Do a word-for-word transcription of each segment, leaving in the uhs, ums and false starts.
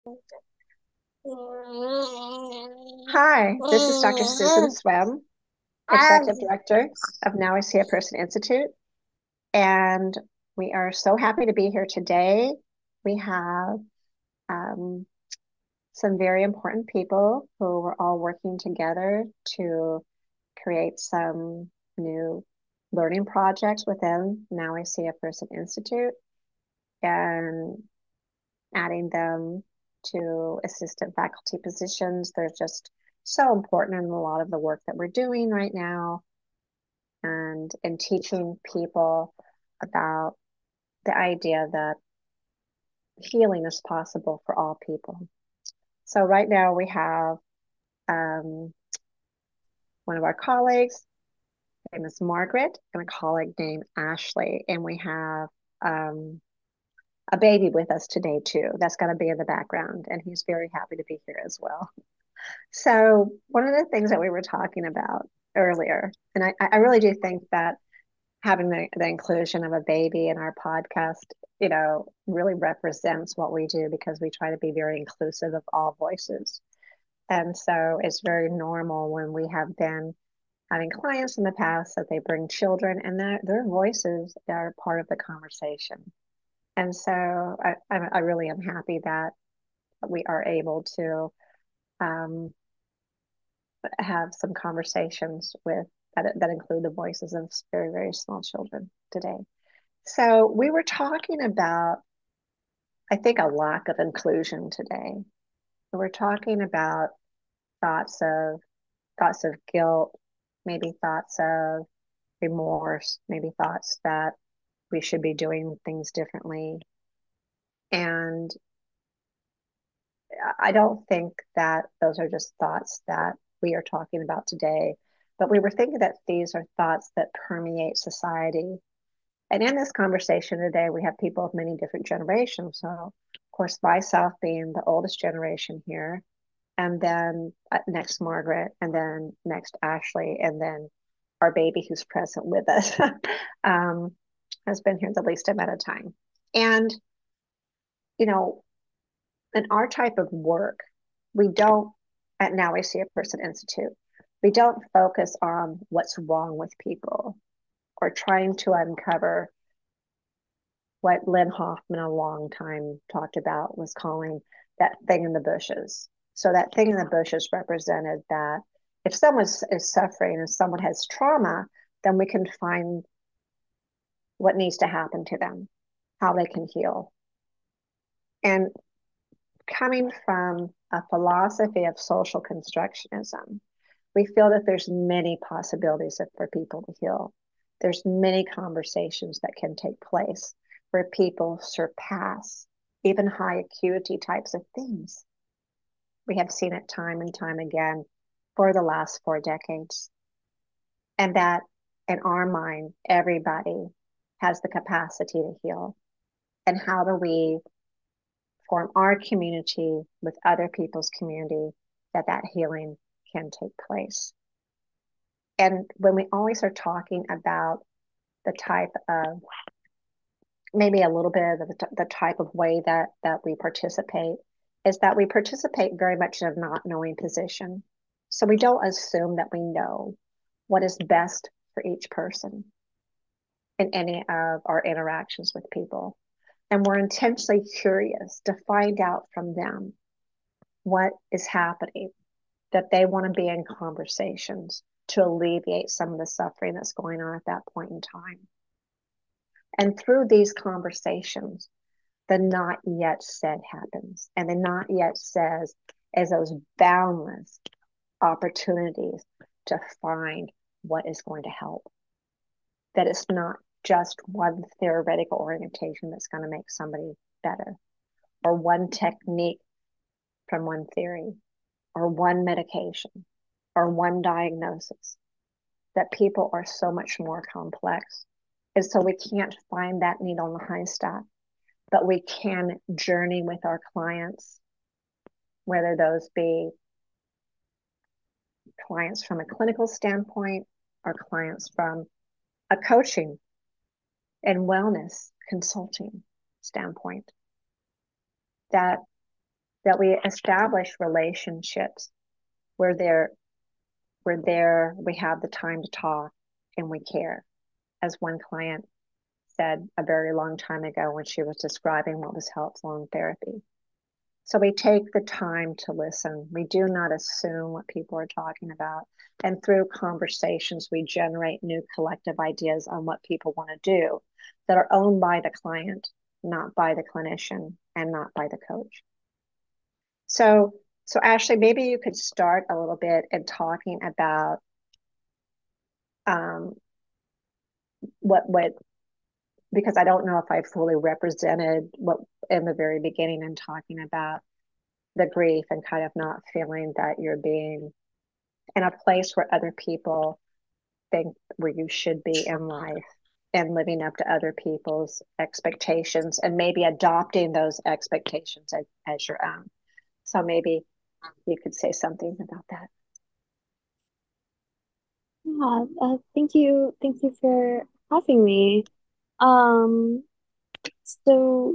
Hi, this is Doctor Susan Swem, Executive Director of Now I See a Person Institute, and we are so happy to be here today. We have um, some very important people who are all working together to create some new learning projects within Now I See a Person Institute and adding them to assistant faculty positions. They're just so important in a lot of the work that we're doing right now and in teaching people about the idea that healing is possible for all people. So right now we have um, one of our colleagues, her name is Margaret, and a colleague named Ashley, and we have um, a baby with us today too. That's going to be in the background, and he's very happy to be here as well. So one of the things that we were talking about earlier, and I, I really do think that having the, the inclusion of a baby in our podcast, you know, really represents what we do because we try to be very inclusive of all voices. And so it's very normal when we have been having clients in the past that they bring children and their, their voices are part of the conversation. And so I, I, I really am happy that we are able to um, have some conversations with that, that include the voices of very, very small children today. So we were talking about, I think, a lack of inclusion today. We're talking about thoughts of thoughts of guilt, maybe thoughts of remorse, maybe thoughts that we should be doing things differently. And I don't think that those are just thoughts that we are talking about today, but we were thinking that these are thoughts that permeate society. And in this conversation today, we have people of many different generations. So, of course, myself being the oldest generation here, and then uh, next Margaret, and then next Ashley, and then our baby who's present with us um, has been here the least amount of time. And, you know, in our type of work, we don't, at Now I See a Person Institute, we don't focus on what's wrong with people or trying to uncover what Lynn Hoffman a long time talked about was calling that thing in the bushes. So that thing in the bushes represented that if someone is suffering and someone has trauma, then we can find what needs to happen to them, how they can heal. And coming from a philosophy of social constructionism, we feel that there's many possibilities for people to heal. There's many conversations that can take place where people surpass even high acuity types of things. We have seen it time and time again for the last four decades. And that in our mind, everybody has the capacity to heal. And how do we form our community with other people's community that that healing can take place? And when we always are talking about the type of maybe a little bit of the, the type of way that that we participate is that we participate very much in a not knowing position. So we don't assume that we know what is best for each person in any of our interactions with people. And we're intensely curious to find out from them what is happening, that they want to be in conversations to alleviate some of the suffering that's going on at that point in time. And through these conversations, the not yet said happens. And the not yet says is those boundless opportunities to find what is going to help. That it's not just one theoretical orientation that's going to make somebody better, or one technique from one theory, or one medication, or one diagnosis. That people are so much more complex. And so we can't find that needle in the haystack, but we can journey with our clients, whether those be clients from a clinical standpoint or clients from a coaching and wellness consulting standpoint. That that we establish relationships where there where there we have the time to talk and we care. As one client said a very long time ago when she was describing what was helpful in therapy. So we take the time to listen. We do not assume what people are talking about. And through conversations, we generate new collective ideas on what people want to do that are owned by the client, not by the clinician and not by the coach. So, so Ashley, maybe you could start a little bit in talking about um, what what because I don't know if I fully represented what in the very beginning and talking about the grief and kind of not feeling that you're being in a place where other people think where you should be in life and living up to other people's expectations and maybe adopting those expectations as, as your own. So maybe you could say something about that. Yeah, uh, thank you. Thank you for having me. Um, so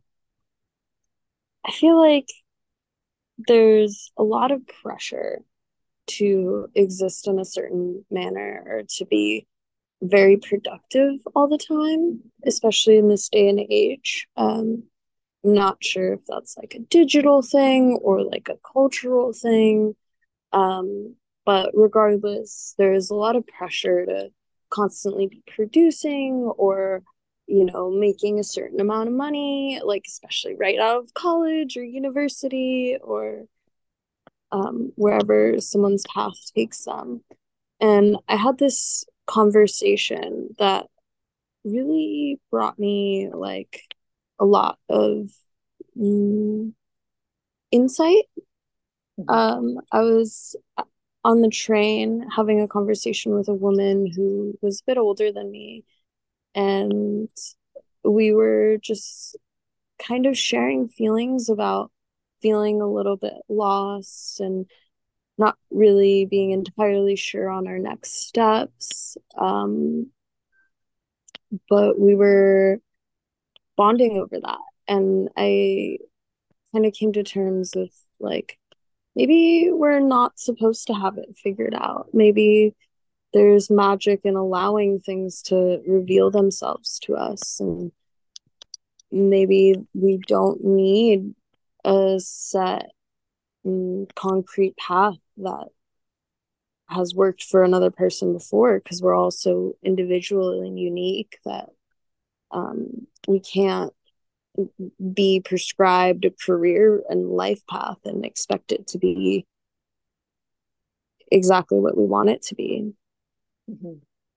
I feel like there's a lot of pressure to exist in a certain manner or to be very productive all the time, especially in this day and age. Um, I'm not sure if that's like a digital thing or like a cultural thing. Um, but regardless, there's a lot of pressure to constantly be producing or, you know, making a certain amount of money, like especially right out of college or university or um, wherever someone's path takes them. And I had this conversation that really brought me like a lot of mm, insight. Mm-hmm. Um, I was on the train having a conversation with a woman who was a bit older than me, and we were just kind of sharing feelings about feeling a little bit lost and not really being entirely sure on our next steps. Um, but we were bonding over that. And I kind of came to terms with like, maybe we're not supposed to have it figured out. Maybe there's magic in allowing things to reveal themselves to us. And maybe we don't need a set mm, concrete path that has worked for another person before because we're all so individual and unique that um, we can't be prescribed a career and life path and expect it to be exactly what we want it to be. Mm-hmm.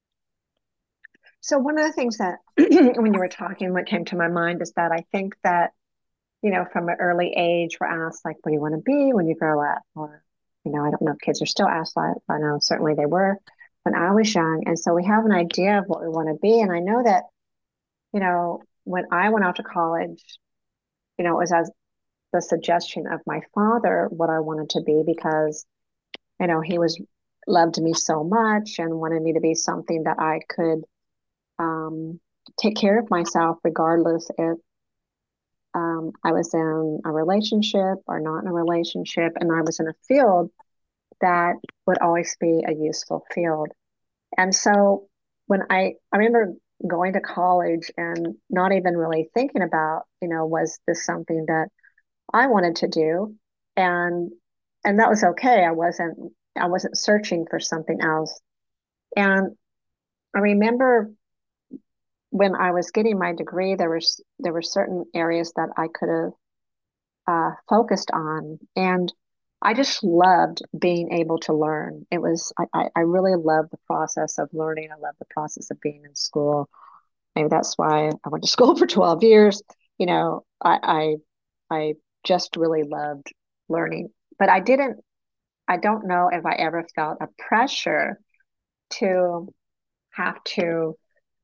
So one of the things that when you were talking, what came to my mind is that I think that, you know, from an early age, we're asked like, what do you want to be when you grow up? Or, you know, I don't know if kids are still asked that. I know certainly they were when I was young. And so we have an idea of what we want to be. And I know that, you know, when I went out to college, you know, it was as the suggestion of my father what I wanted to be because, you know, he was loved me so much and wanted me to be something that I could um, take care of myself regardless if um, I was in a relationship or not in a relationship, and I was in a field that would always be a useful field. And so when I I remember going to college and not even really thinking about, you know, was this something that I wanted to do? And and that was okay. I wasn't I wasn't searching for something else. And I remember when I was getting my degree, there was there were certain areas that I could have uh, focused on, and I just loved being able to learn. It was I, I I really loved the process of learning. I love the process of being in school. Maybe that's why I went to school for twelve years. You know, I I, I just really loved learning, but I didn't. I don't know if I ever felt a pressure to have to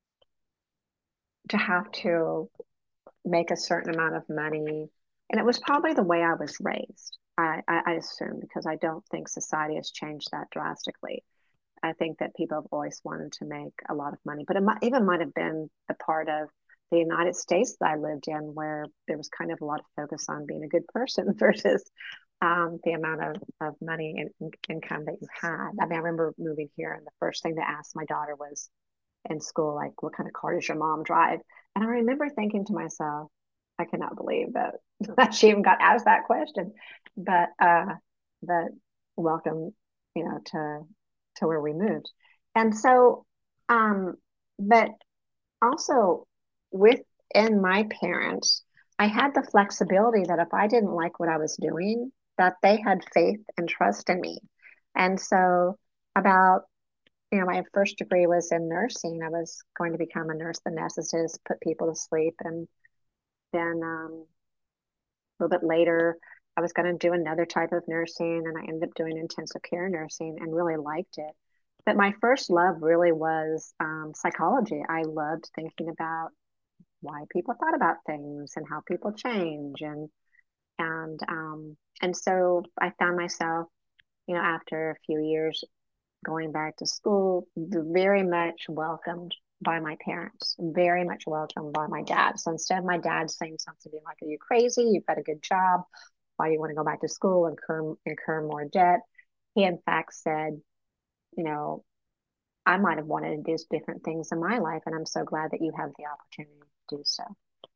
to have to make a certain amount of money. And it was probably the way I was raised. I, I, I assume because I don't think society has changed that drastically. I think that people have always wanted to make a lot of money, but it might, even might have been the part of the United States that I lived in, where there was kind of a lot of focus on being a good person versus um, the amount of, of money and in, income that you had. I mean, I remember moving here, and the first thing to ask my daughter was in school, like, what kind of car does your mom drive? And I remember thinking to myself, I cannot believe that, that she even got asked that question. But uh, but welcome, you know, to to where we moved. And so, um, but also within my parents, I had the flexibility that if I didn't like what I was doing, that they had faith and trust in me. And so about, you know, my first degree was in nursing. I was going to become a nurse anesthetist, put people to sleep. And then um, a little bit later, I was going to do another type of nursing, and I ended up doing intensive care nursing and really liked it. But my first love really was um, psychology. I loved thinking about why people thought about things and how people change, and and um, and so I found myself, you know, after a few years going back to school, very much welcomed by my parents, very much welcomed by my dad. So instead of my dad saying something like, "Are you crazy? You've got a good job. Why do you want to go back to school and incur, incur more debt?" He, in fact, said, you know, I might have wanted to do different things in my life, and I'm so glad that you have the opportunity to do so.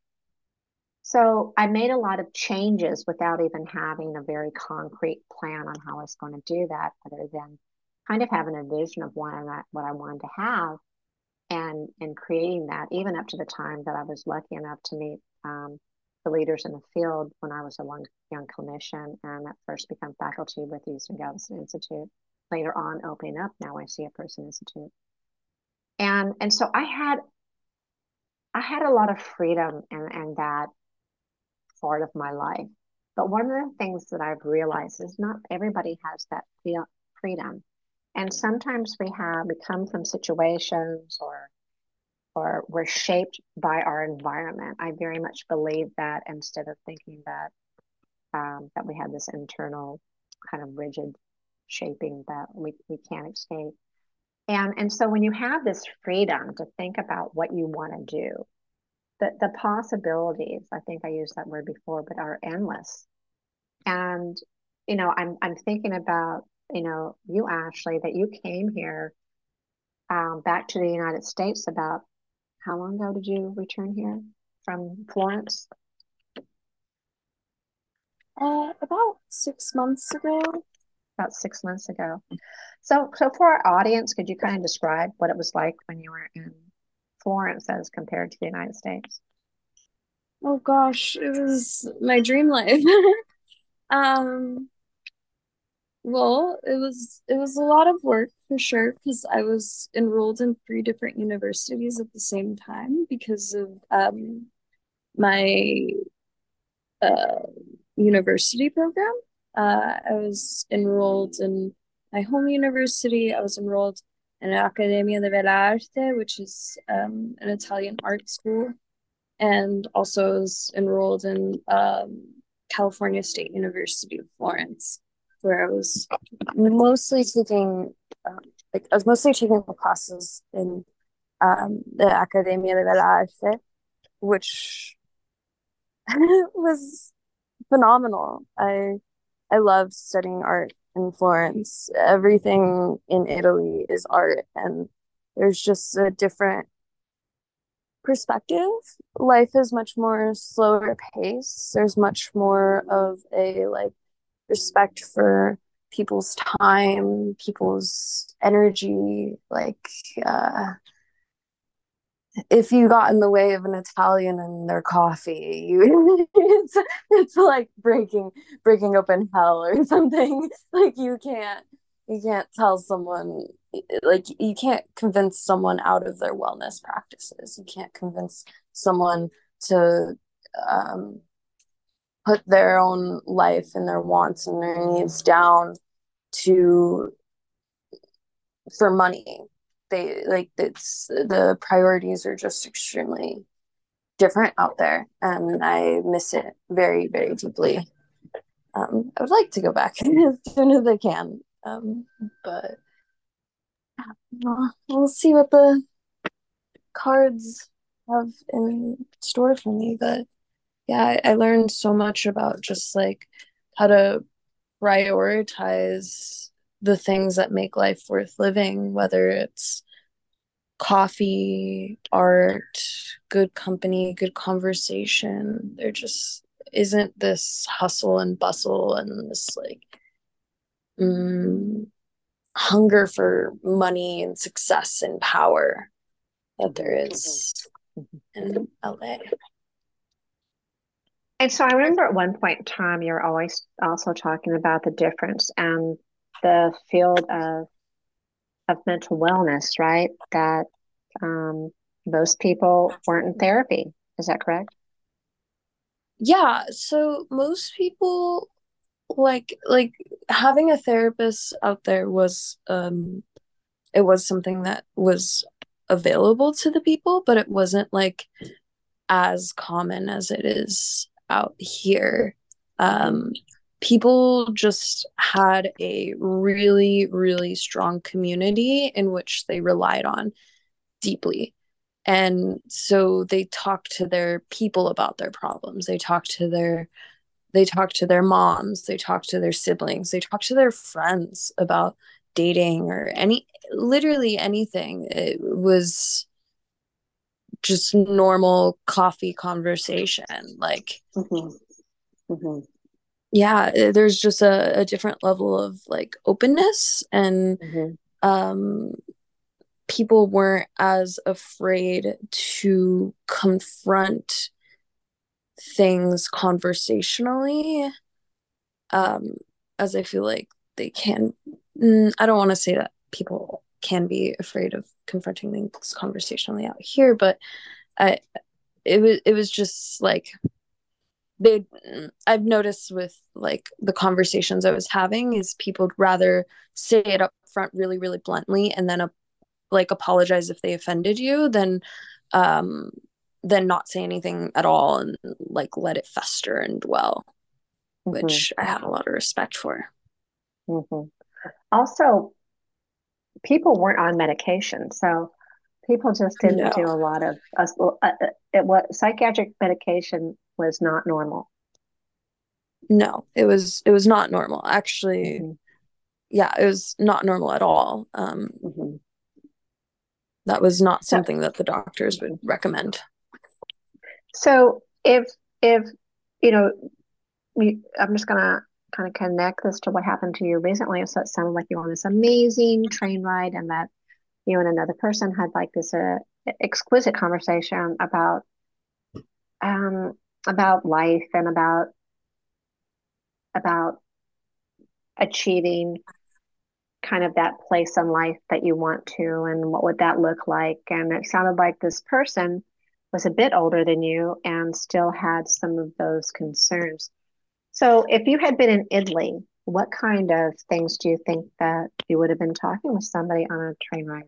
So I made a lot of changes without even having a very concrete plan on how I was going to do that, other than kind of having a vision of what I, what I wanted to have, and and creating that, even up to the time that I was lucky enough to meet um, the leaders in the field when I was a young, young clinician, and at first become faculty with the Eastern Galveston Institute. Later on, opening up Now I See a Person Institute, and and so I had I had a lot of freedom in, in that part of my life. But one of the things that I've realized is not everybody has that freedom. And sometimes we have, we come from situations, or or we're shaped by our environment. I very much believe that, instead of thinking that um, that we have this internal kind of rigid shaping that we, we can't escape. And and so when you have this freedom to think about what you want to do, the, the possibilities, I think I used that word before, but are endless. And, you know, I'm I'm thinking about, you know, you, Ashley, that you came here um, back to the United States about, how long ago did you return here from Florence? Uh, about six months ago. About six months ago. So, so for our audience, could you kind of describe what it was like when you were in Florence as compared to the United States? Oh gosh, it was my dream life. Um, well, it was it was a lot of work for sure because I was enrolled in three different universities at the same time because of um my uh university program. Uh, I was enrolled in my home university. I was enrolled in Accademia di Belle Arte, which is um, an Italian art school, and also was enrolled in um, California State University of Florence, where I was mostly taking, um, like I was mostly taking classes in um, the Accademia di Belle Arte, which was phenomenal. I I loved studying art in Florence. Everything in Italy is art, and there's just a different perspective. Life is much more slower pace. There's much more of a like respect for people's time, people's energy. Like uh, if you got in the way of an Italian and their coffee, you it's it's like breaking breaking open hell or something. Like you can't you can't tell someone like you can't convince someone out of their wellness practices. You can't convince someone to um, put their own life and their wants and their needs down to for money. They like it's the priorities are just extremely different out there, and I miss it very, very deeply. Um, I would like to go back as soon as I can, um, but uh, we'll see what the cards have in store for me. But yeah, I, I learned so much about just like how to prioritize the things that make life worth living, whether it's coffee, art, good company, good conversation. There just isn't this hustle and bustle and this like mm, hunger for money and success and power that there is in L A. And so I remember at one point in time, you're always also talking about the difference and the field of of mental wellness, right? That um, most people weren't in therapy. Is that correct? Yeah, so most people like like having a therapist out there was um it was something that was available to the people, but it wasn't like as common as it is out here. Mm-hmm. Um, People just had a really, really strong community in which they relied on deeply. And so they talked to their people about their problems. They talked to their they talk to their moms, they talk to their siblings, they talk to their friends about dating or any literally anything. It was just normal coffee conversation. Like, Mm-hmm. Mm-hmm. yeah, there's just a, a different level of like openness, and Mm-hmm. um, people weren't as afraid to confront things conversationally, um, as I feel like they can. mm, I don't want to say that people can be afraid of confronting things conversationally out here, but I it was it was just like they I've noticed with like the conversations I was having is people would rather say it up front really, really bluntly and then uh, like apologize if they offended you than um than not say anything at all and like let it fester and dwell, Mm-hmm. which I had a lot of respect for. Mm-hmm. Also, people weren't on medication, so people just didn't do No, a lot of uh, uh, it. What psychiatric medication was not normal. no, it was it was not normal. Actually, Mm-hmm. yeah, it was not normal at all. Um, Mm-hmm. that was not So, something that the doctors would mhm. recommend. So if if you know, we, I'm just gonna kind of connect this to what happened to you recently. So it sounded like you were on this amazing train ride, and that you and another person had like this uh, exquisite conversation about um about life and about about achieving kind of that place in life that you want to, and what would that look like. And it sounded like this person was a bit older than you and still had some of those concerns. So if you had been in Italy, what kind of things do you think that you would have been talking with somebody on a train ride?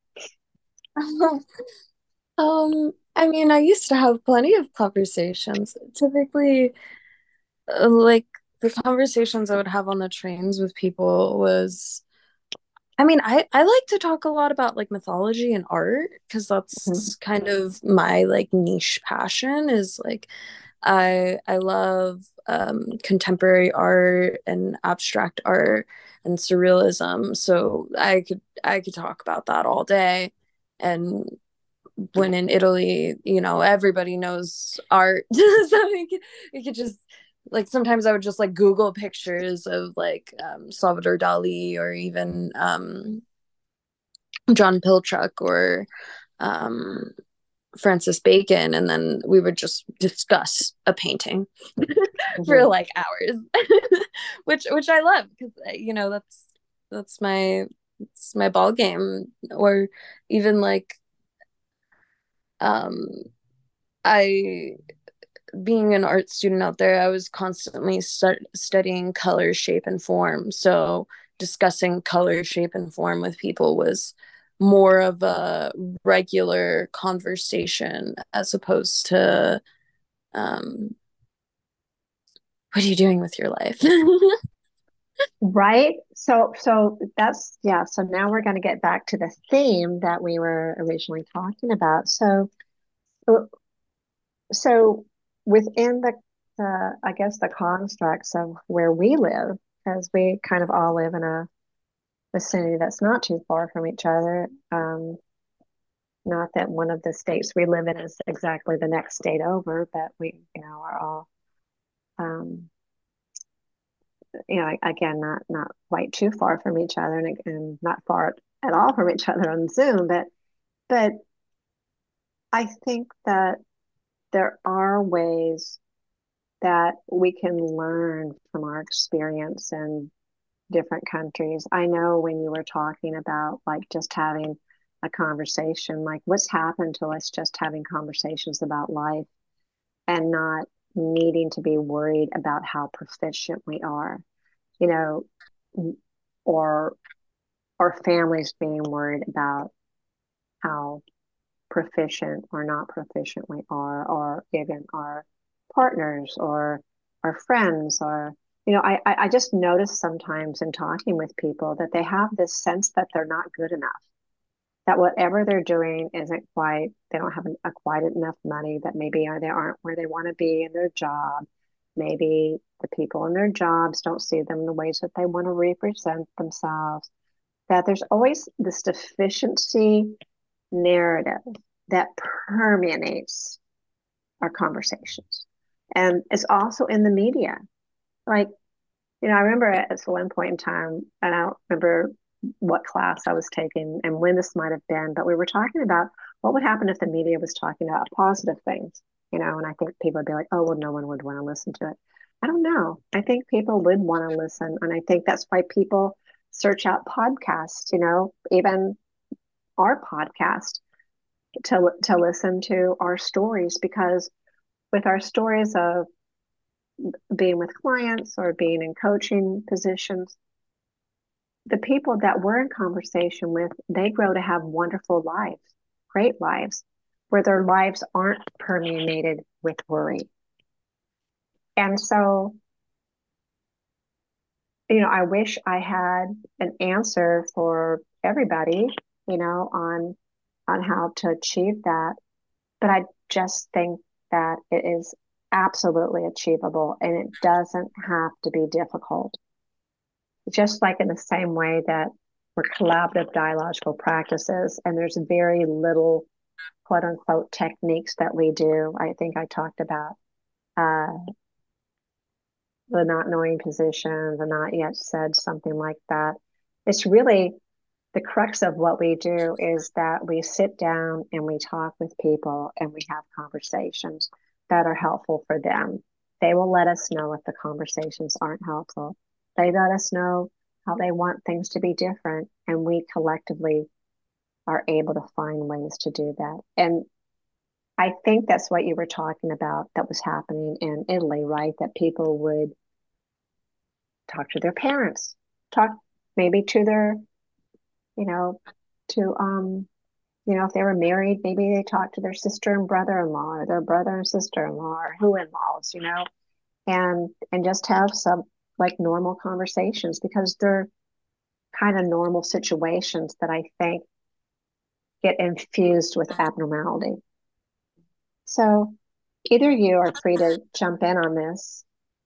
Um, I mean, I used to have plenty of conversations. Typically, uh, like the conversations I would have on the trains with people was, I mean, I I like to talk a lot about like mythology and art because Mhm. that's kind of my like niche passion is like I I love um contemporary art and abstract art and surrealism. So I could I could talk about that all day. And when in Italy, you know, everybody knows art. So we could, we could just like sometimes I would just like Google pictures of like um, Salvador Dali or even um, John Pilchuck or um, Francis Bacon, and then we would just discuss a painting for Mhm. like hours, which which I love because you know that's that's my it's my ball game. Or even like um I being an art student out there, I was constantly start studying color, shape, and form. So discussing color, shape, and form with people was more of a regular conversation as opposed to um, what are you doing with your life? Right. So, so that's, yeah. So now we're going to get back to the theme that we were originally talking about. So, So, so within the, the, I guess the constructs of where we live, because we kind of all live in a vicinity that's not too far from each other. Um, not that one of the states we live in is exactly the next state over, but we, you know, are all, um, you know, again, not not quite too far from each other, and, and not far at all from each other on Zoom. But but I think that there are ways that we can learn from our experience in different countries. I know when you were talking about like just having a conversation, like what's happened to us just having conversations about life and not needing to be worried about how proficient we are, you know, or or families being worried about how proficient or not proficient we are, or even our partners or our friends, or you know, I I just notice sometimes in talking with people that they have this sense that they're not good enough, that whatever they're doing isn't quite, they don't have a quite enough money, that maybe are they aren't where they want to be in their job. Maybe the people in their jobs don't see them in the ways that they want to represent themselves. That there's always this deficiency narrative that permeates our conversations. And it's also in the media. Like, you know, I remember at one point in time, and I don't remember what class I was taking and when this might have been, but we were talking about what would happen if the media was talking about positive things, you know, and I think people would be like, oh, well, no one would want to listen to it. I don't know. I think people would want to listen. And I think that's why people search out podcasts, you know, even our podcast to to listen to our stories, because with our stories of being with clients or being in coaching positions, the people that we're in conversation with, they grow to have wonderful lives, great lives, where their lives aren't permeated with worry. And so, you know, I wish I had an answer for everybody, you know, on on how to achieve that. But I just think that it is absolutely achievable and it doesn't have to be difficult. Just like in the same way that we're collaborative dialogical practices and there's very little quote unquote techniques that we do. I think I talked about uh, the not knowing position, the not yet said, something like that. It's really the crux of what we do is that we sit down and we talk with people and we have conversations that are helpful for them. They will let us know if the conversations aren't helpful. They let us know how they want things to be different, and we collectively are able to find ways to do that. And I think that's what you were talking about that was happening in Italy, right? That people would talk to their parents, talk maybe to their, you know, to um you know, if they were married, maybe they talked to their sister and brother-in-law or their brother and sister-in-law or who-in-laws, you know, and and just have some like normal conversations, because they're kind of normal situations that I think get infused with abnormality. So either you are free to jump in on this.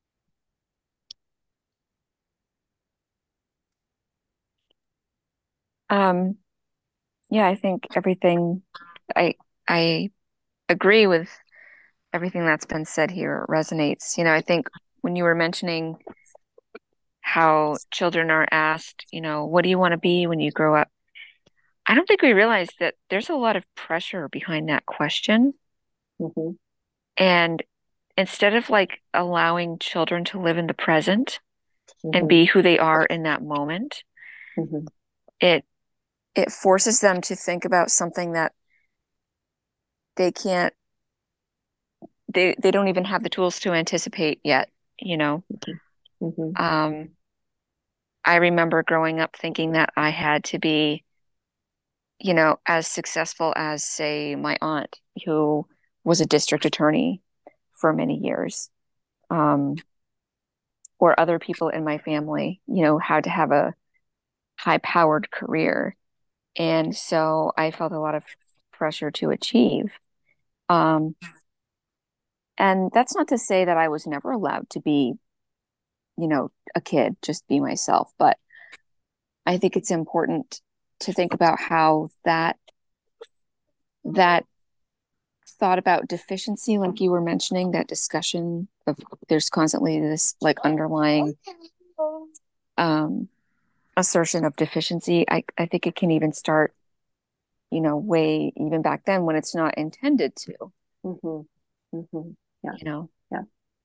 Um, yeah, I think everything I I agree with everything that's been said here resonates. You know, I think when you were mentioning how children are asked, you know, what do you want to be when you grow up? I don't think we realize that there's a lot of pressure behind that question. Mm-hmm, And instead of like allowing children to live in the present and mm-hmm, be who they are in that moment, mm-hmm, it it forces them to think about something that they can't they they don't even have the tools to anticipate yet, you know. mm-hmm, Um, I remember growing up thinking that I had to be, you know, as successful as, say, my aunt, who was a district attorney for many years, um, or other people in my family, you know, had to have a high-powered career. And so I felt a lot of pressure to achieve. Um, and that's not to say that I was never allowed to be, you know, a kid, just be myself. But I think it's important to think about how that that thought about deficiency, like you were mentioning, that discussion of there's constantly this like underlying um, assertion of deficiency. I, I think it can even start, you know, way even back then when it's not intended to, Mm-hmm. Mm-hmm. Yeah. you know. Yeah.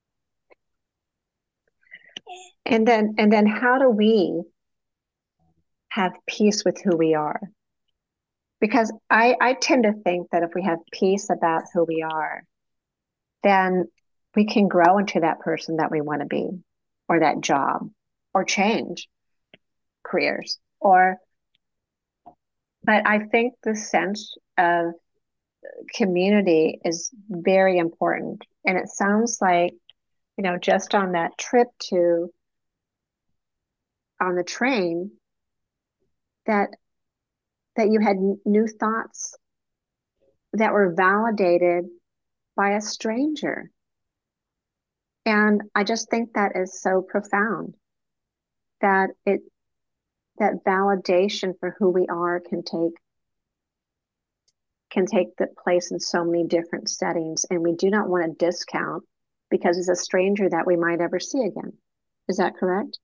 And then and then how do we have peace with who we are? Because I, I tend to think that if we have peace about who we are, then we can grow into that person that we want to be, or that job, or change careers. Or, but I think the sense of community is very important. And it sounds like, you know, just on that trip to on the train, that that you had n- new thoughts that were validated by a stranger. And I just think that is so profound that it that validation for who we are can take can take the place in so many different settings, and we do not want to discount because it's a stranger that we might ever see again. Is that correct?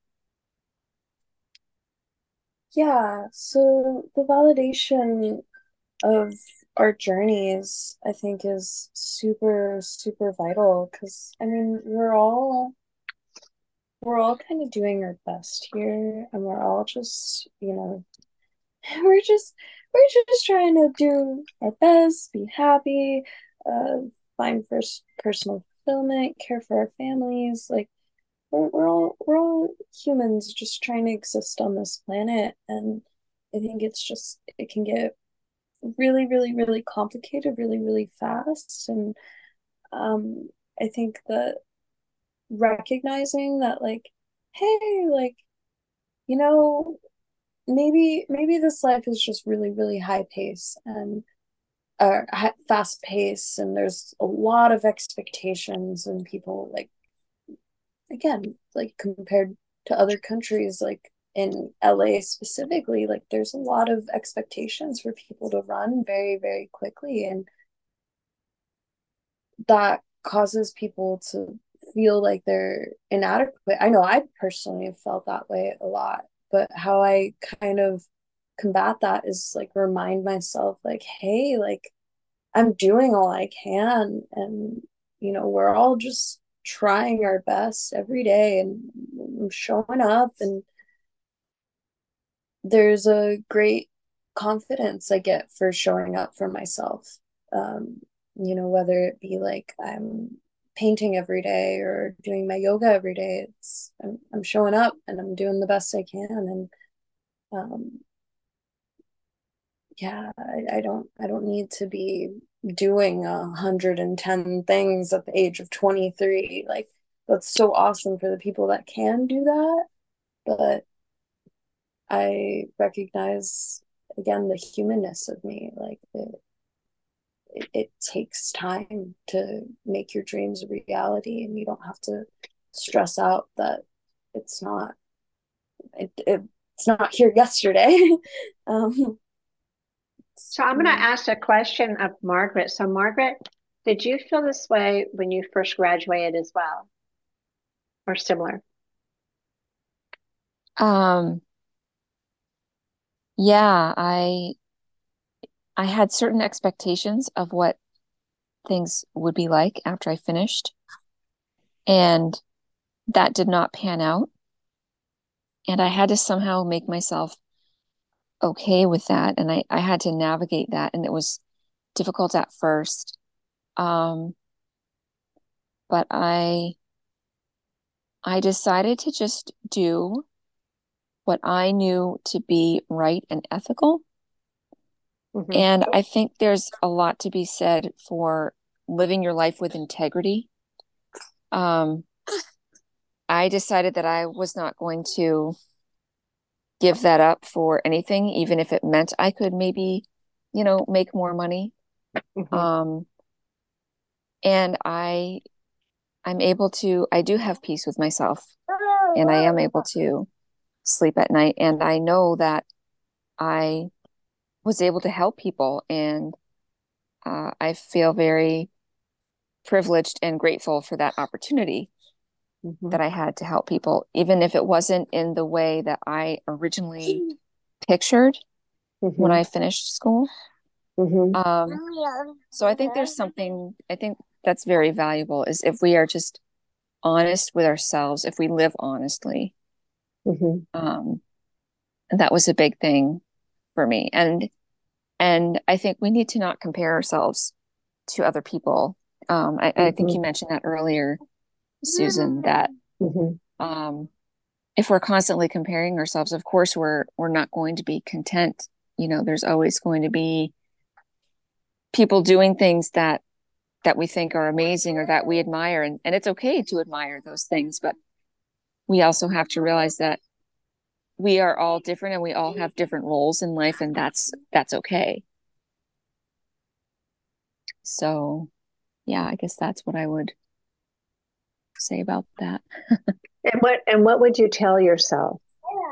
Yeah, so the validation of our journeys, I think, is super, super vital because I mean, we're all we're all kind of doing our best here, and we're all just, you know, we're just we're just trying to do our best, be happy, uh, find first personal fulfillment, care for our families. Like we're we're all we're all humans just trying to exist on this planet, and I think it's just it can get really, really, really complicated, really, really fast. And um, I think that recognizing that, like, hey, like, you know, maybe maybe this life is just really, really high pace and uh, fast pace, and there's a lot of expectations, and people like again, like compared to other countries, like in L A specifically, like there's a lot of expectations for people to run very, very quickly. And that causes people to feel like they're inadequate. I know I personally have felt that way a lot, but how I kind of combat that is like remind myself, like, hey, like I'm doing all I can, and you know, we're all just trying our best every day, and I'm showing up, and there's a great confidence I get for showing up for myself. Um, you know, whether it be like I'm painting every day or doing my yoga every day, it's I'm, I'm showing up and I'm doing the best I can. And um, yeah, I, I don't I don't need to be doing a hundred and ten things at the age of twenty-three. Like that's so awesome for the people that can do that, but I recognize again the humanness of me. Like it, it, it takes time to make your dreams a reality, and you don't have to stress out that it's not it, it it's not here yesterday. um, So I'm going to ask a question of Margaret. So Margaret, did you feel this way when you first graduated as well, or similar? Um, yeah, I I had certain expectations of what things would be like after I finished, and that did not pan out. And I had to somehow make myself okay with that. And I, I had to navigate that. And it was difficult at first. Um, but I I decided to just do what I knew to be right and ethical. Mm-hmm. And I think there's a lot to be said for living your life with integrity. Um, I decided that I was not going to give that up for anything, even if it meant I could maybe, you know, make more money. Mm-hmm. Um, And I I'm able to I do have peace with myself, and I am able to sleep at night, and I know that I was able to help people, and uh, I feel very privileged and grateful for that opportunity Mm-hmm. that I had to help people, even if it wasn't in the way that I originally pictured when Mm-hmm. I finished school. Mm-hmm. Um, so I think there's something, I think that's very valuable is if we are just honest with ourselves, if we live honestly. Mm-hmm. Um, and that was a big thing for me. And and I think we need to not compare ourselves to other people. Um, I, I think Mm-hmm. you mentioned that earlier, Susan, that Mm-hmm. um, if we're constantly comparing ourselves, of course we're we're not going to be content. You know, there's always going to be people doing things that that we think are amazing or that we admire, and, and it's okay to admire those things, but we also have to realize that we are all different and we all have different roles in life, and that's that's okay. So yeah, I guess that's what I would say about that. And what and what would you tell yourself?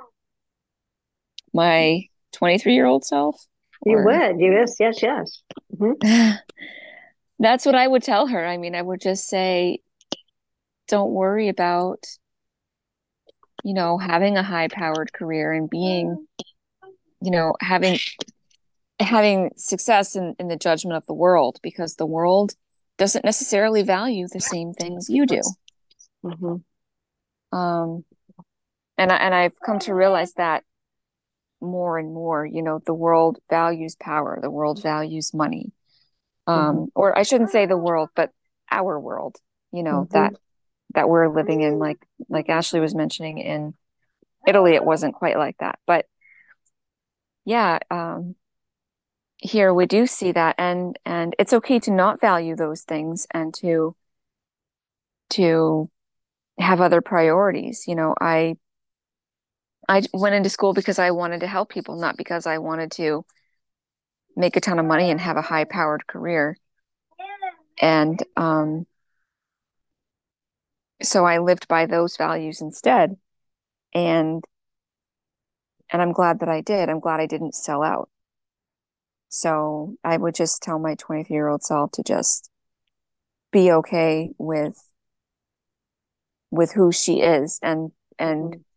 My twenty-three year old self, You or would. You yes, yes, yes. Mm-hmm. that's what I would tell her. I mean, I would just say, don't worry about, you know, having a high powered career and being, you know, having having success in, in the judgment of the world, because the world doesn't necessarily value the same things you do. Mm-hmm. Um, and I, and I've come to realize that more and more, you know, the world values power, the world values money. Mm-hmm. Um, or I shouldn't say the world, but our world, you know, Mm-hmm. that that we're living in, like like Ashley was mentioning, in Italy, it wasn't quite like that. But yeah, um, here we do see that, and and it's okay to not value those things and to to have other priorities. You know, I I went into school because I wanted to help people, not because I wanted to make a ton of money and have a high powered career. And um, so I lived by those values instead. And and I'm glad that I did. I'm glad I didn't sell out. So I would just tell my twenty-three year old self to just be okay with with who she is, and and Mm-hmm.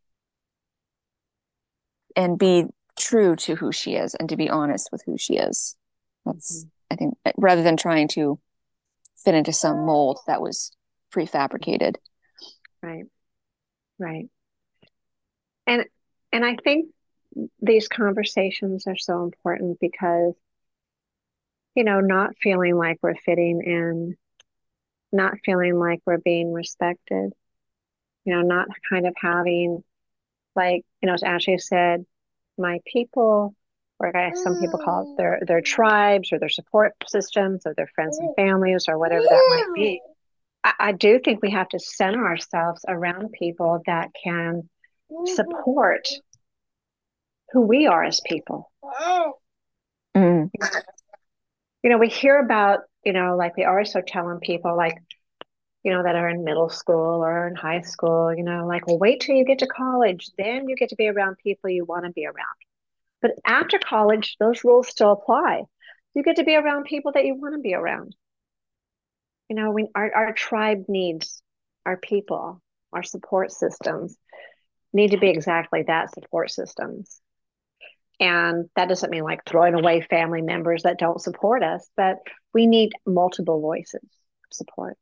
and be true to who she is, and to be honest with who she is. Mm-hmm. That's, I think, rather than trying to fit into some mold that was prefabricated. Right. Right. And and I think these conversations are so important because, you know, not feeling like we're fitting in, not feeling like we're being respected, you know, not kind of having like, you know, as Ashley said, my people, or I guess some people call it their their tribes or their support systems or their friends and families or whatever that might be. I, I do think we have to center ourselves around people that can support who we are as people. Mm. You know, we hear about, you know, like we always are telling people like, you know, that are in middle school or in high school, you know, like, well, wait till you get to college, then you get to be around people you want to be around. But after college, those rules still apply. You get to be around people that you want to be around. You know, we, our, our tribe needs our people, our support systems need to be exactly that, support systems. And that doesn't mean like throwing away family members that don't support us, but we need multiple voices of support.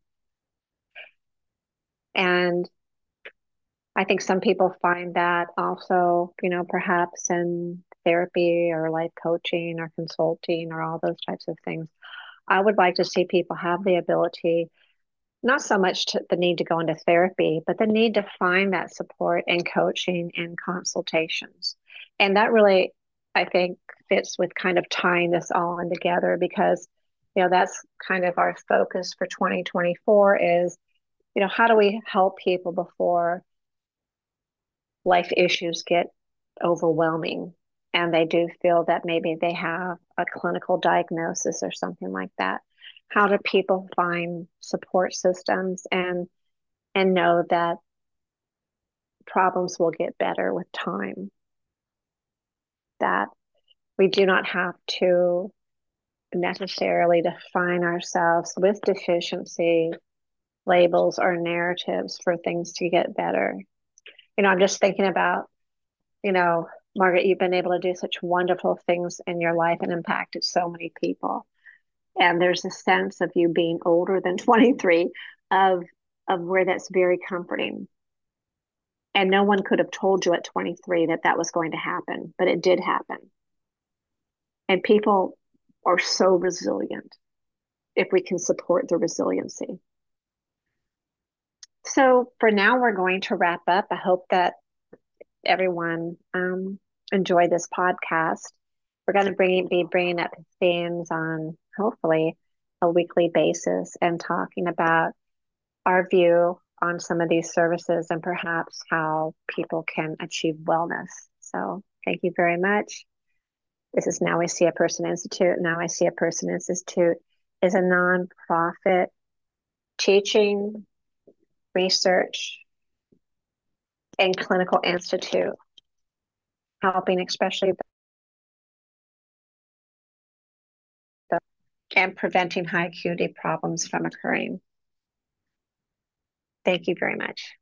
And I think some people find that also, you know, perhaps in therapy or life coaching or consulting or all those types of things. I would like to see people have the ability, not so much to the need to go into therapy, but the need to find that support and coaching and consultations. And that really, I think, fits with kind of tying this all in together because, you know, that's kind of our focus for twenty twenty-four is, you know, how do we help people before life issues get overwhelming and they do feel that maybe they have a clinical diagnosis or something like that. How do people find support systems and and know that problems will get better with time? That we do not have to necessarily define ourselves with deficiency labels or narratives for things to get better. You know, I'm just thinking about, you know, Margaret, you've been able to do such wonderful things in your life and impacted so many people. And there's a sense of you being older than twenty-three of of where that's very comforting. And no one could have told you at twenty-three that that was going to happen, but it did happen. And people are so resilient if we can support the resiliency. So for now, we're going to wrap up. I hope that everyone um, enjoyed this podcast. We're going to bring, be bringing up themes on hopefully a weekly basis and talking about our view on some of these services and perhaps how people can achieve wellness. So thank you very much. This is Now I See a Person Institute. Now I See a Person Institute is a nonprofit teaching, research, and clinical institute, helping especially the, and preventing high acuity problems from occurring. Thank you very much.